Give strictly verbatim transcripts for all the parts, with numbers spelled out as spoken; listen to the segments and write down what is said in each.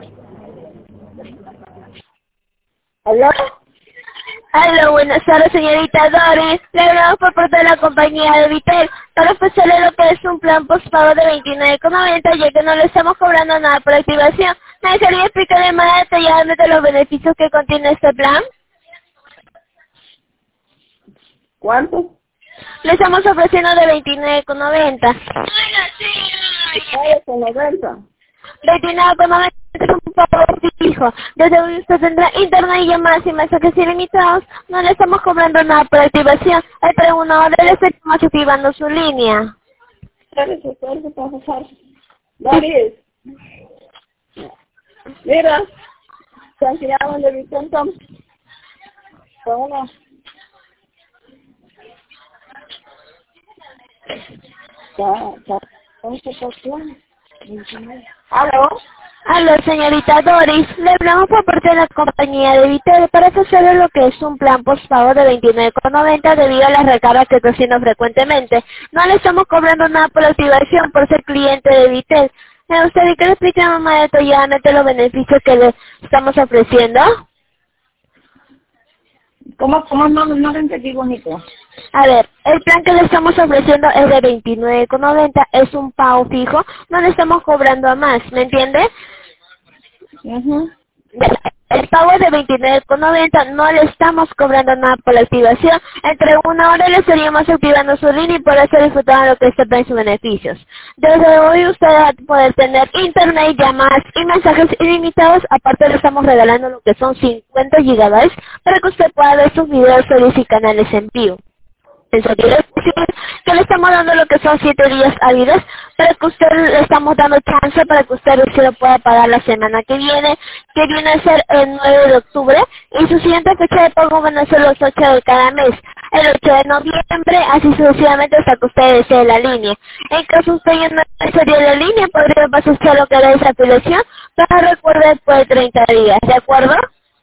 ¿Aló? Aló, buenas tardes, señorita Doris. Le hablamos por parte de la compañía de Vitel para ofrecerle lo que es un plan postpago de veintinueve con noventa, ya que no le estamos cobrando nada por activación. ¿Me gustaría explicarle más detalladamente los beneficios que contiene este plan? ¿Cuánto? Le estamos ofreciendo de veintinueve con noventa. veintinueve con noventa. veintinueve con noventa es un pago fijo. Desde hoy usted tendrá internet y llamadas y mensajes ilimitados. No le estamos cobrando nada por activación. Entre una hora le estamos activando su línea. Espérese, espérese para pasar. Doris, mira, se han tirado de Vicente con una... Ya, ya, once por plan. ¿Aló? Aló, señorita Doris. Le hablamos por parte de la compañía de Vitel para ofrecerle lo que es un plan postpago de veintinueve con noventa debido a las recargas que está haciendo frecuentemente. No le estamos cobrando nada por la activación por ser cliente de Vitel. ¿Me gustaría que le expliquemos más detalladamente los beneficios que le estamos ofreciendo? ¿Cómo, cómo no, no lo entendí bonito? A ver, el plan que le estamos ofreciendo es de veintinueve con noventa, es un pago fijo, no le estamos cobrando a más, ¿me entiende? Uh-huh. El pago es de veintinueve con noventa, no le estamos cobrando nada por la activación. Entre una hora le estaríamos activando su línea y por eso disfrutar lo que este plan y sus beneficios. Desde hoy usted va a poder tener internet, llamadas y mensajes ilimitados. Aparte le estamos regalando lo que son cincuenta gigabytes para que usted pueda ver sus videos, series y canales en vivo. Eso quiere decir que le estamos dando lo que son siete días hábiles para que usted le estamos dando chance para que usted se lo pueda pagar la semana que viene, que viene a ser el nueve de octubre, y su siguiente fecha de pago van a ser los ocho de cada mes, el ocho de noviembre, así sucesivamente hasta que usted desee la línea. En caso usted ya no sería la línea, podría pasarse a lo que era esa afiliación, pero recuerde después de treinta días, ¿de acuerdo?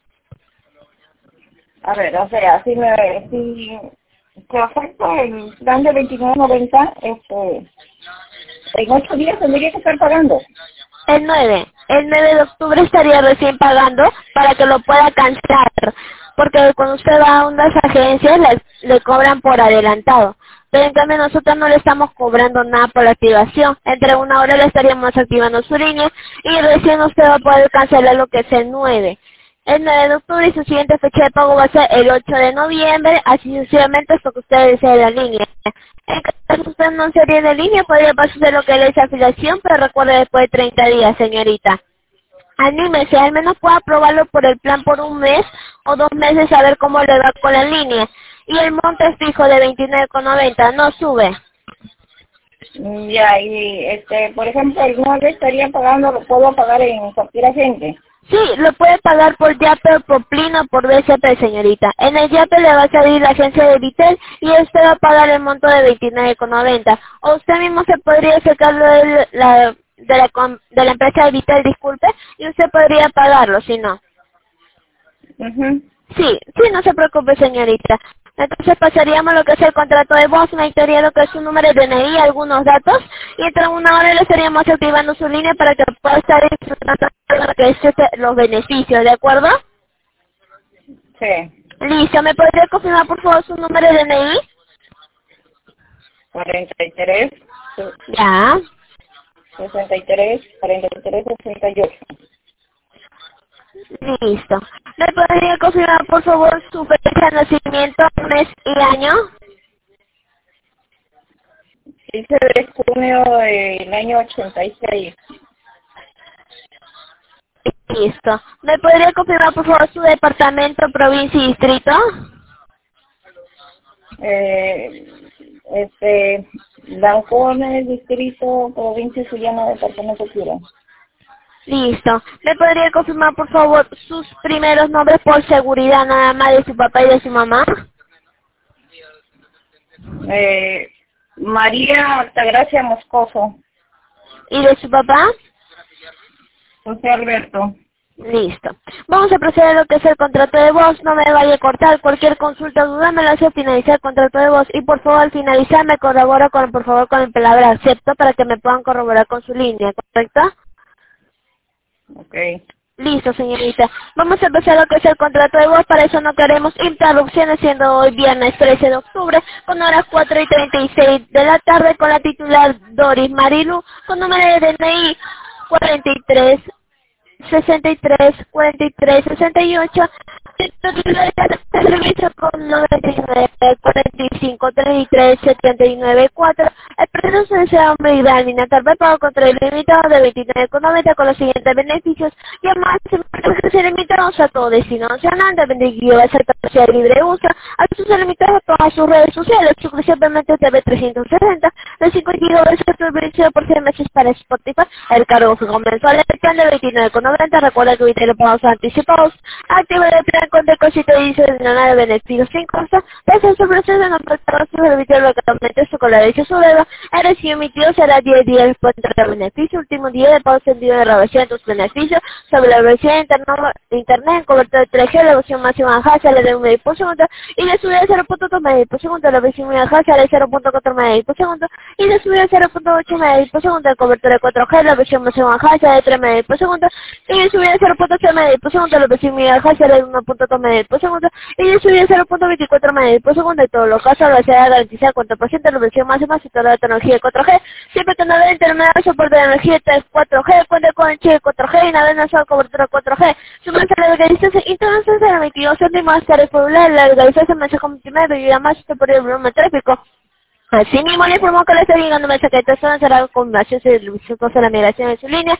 A ver, o sea, si me... Si... que afecta el plan de veintinueve noventa, este, en ocho días tendría que estar pagando. El nueve. El nueve de octubre estaría recién pagando para que lo pueda cancelar. Porque cuando usted va a unas agencias le, le cobran por adelantado. Pero en cambio nosotros no le estamos cobrando nada por la activación. Entre una hora le estaríamos activando su línea y recién usted va a poder cancelar lo que es el nueve. El nueve de octubre y su siguiente fecha de pago va a ser el ocho de noviembre, así sucesivamente hasta que usted desee la línea. En caso usted no sería de línea, podría pasarse lo que es esa afiliación, pero recuerde después de treinta días, señorita. Anímese, al menos pueda probarlo por el plan por un mes o dos meses a ver cómo le va con la línea. Y el monte es fijo de veintinueve con noventa, no sube. Ya, y este, por ejemplo, el nueve estaría pagando, lo puedo pagar en cualquier agente. Sí, lo puede pagar por Yape, por Plin o por B C P, señorita. En el Yape le va a salir la agencia de Vitel y usted va a pagar el monto de veintinueve con noventa. O usted mismo se podría sacarlo de la, de la, com- de la empresa de Vitel, disculpe, y usted podría pagarlo, si no. Uh-huh. Sí, sí, no se preocupe, señorita. Entonces pasaríamos lo que es el contrato de voz, me daría lo que es su número de D N I, algunos datos, y entre una hora le estaríamos activando su línea para que pueda estar disfrutando de lo que es este- los beneficios, ¿de acuerdo? Sí. Listo, ¿me podría confirmar por favor su número de D N I? cuarenta y tres, Ya. sesenta y tres, cuarenta y tres, sesenta y ocho. Listo. ¿Me podría confirmar por favor su fecha de nacimiento, mes y año? quince de junio del año ochenta y seis. Listo. ¿Me podría confirmar por favor su departamento, provincia y distrito? Eh, este, Lancones, distrito, provincia Suyana, departamento Piura. Listo. ¿Me podría confirmar por favor sus primeros nombres por seguridad nada más de su papá y de su mamá? Eh, María Altagracia Moscoso. ¿Y de su papá? José Alberto. Listo. Vamos a proceder a lo que es el contrato de voz. No me vaya a cortar. Cualquier consulta o duda me la hace al finalizar el contrato de voz. Y por favor, al finalizar me corrobora con, por favor, con la palabra acepto para que me puedan corroborar con su línea, ¿correcto? Ok. Listo, señorita. Vamos a empezar lo que es el contrato de voz. Para eso no queremos interrupciones, siendo hoy viernes trece de octubre, con horas cuatro y treinta y seis de la tarde, con la titular Doris Marilu, con número de D N I cuarenta y tres sesenta y tres cuarenta y tres sesenta y ocho, titular de servicio con noventa y nueve cuarenta y cinco treinta y tres setenta y nueve cuatro. El precio se desea brindar línea tarde pago contra el limitado de veintinueve con noventa con los siguientes beneficios, y además se limitados a todo destino nacional, de vendido a ser capacidad libre uso, a sus limitados a todas sus redes sociales, suscripción permanente T V trescientos sesenta, de cinco gigabytes de servicio por seis meses para Spotify, el cargo fijo mensual, el plan de veintinueve con noventa, recuerda que hoy te lo pagos anticipados, activa el plan con depósito adicional de beneficios sin costo, desde su proceso de no prestar su servicio localmente su con la derecha su deuda, el recibo emitido será diez días después de beneficio, último día de pago sentido de revisión de tus beneficios, sobre la versión interna, internet en cobertura de tres G, la versión máxima baja sale de un medio por segundo, y de subida de cero punto dos medio por segundo, la versión muy baja sale de cero punto cuatro medio por segundo, y de subida de cero punto ocho medio por segundo, en cobertura de cuatro G, la versión máxima baja sale de tres medio por segundo, y de subida de cero punto ocho medio por segundo, la versión muy baja sale de uno punto dos medio por segundo, y de subida de cero punto veinticuatro medio por segundo, en todos los casos la se garantizar cuatro por ciento de la versión máxima y toda la tecnología de cuatro G, siempre que navega internet de soporte de energía cuatro G, cuenta con el chip cuatro G y navega en su cobertura cuatro G. Su mensaje de legalización internacional de la veintidós céntimos de popular, la legalización mensaje multimedia y además se por el volumen tráfico. Asimismo, le informó que le está llegando un mensaje de texto será con base de servicio de la migración de su línea.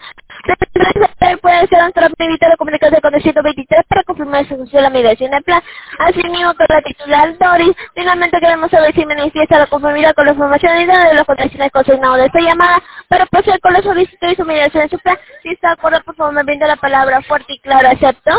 Puede ser un trámite de comunicación con el ciento veintitrés para confirmar su función de la migración del plan. Asimismo, con la titular Doris, finalmente queremos saber si manifiesta la conformidad con la información y de las condiciones consignadas de esta llamada para proceder con la solicitud y su migración de su plan. Si está de acuerdo, por favor, me brinda la palabra fuerte y clara. ¿Acepto?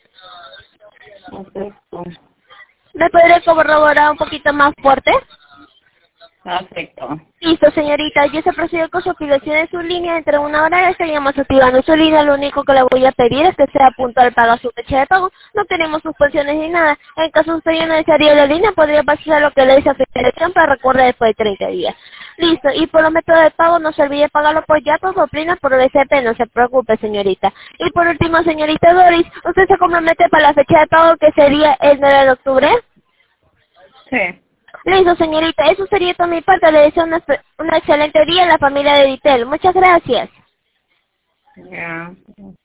Perfecto. ¿Me podría corroborar un poquito más fuerte? Perfecto. Listo, señorita, yo se procede con su afiliación en su línea. Entre una hora estaríamos activando su línea. Lo único que le voy a pedir es que sea puntual para su fecha de pago. No tenemos suspensiones ni nada. En caso usted ya no desearía la línea, podría pasar lo que le dice afiliación para recordar después de treinta días. Listo, y por los métodos de pago, no se olvide pagarlo por Yapo o Plina por B C P, no se preocupe, señorita. Y por último, señorita Doris, ¿usted se compromete para la fecha de pago que sería el nueve de octubre? Sí. Listo, señorita, eso sería todo mi parte. Le deseo una, una excelente día a la familia de Ditel. Muchas gracias. Ya.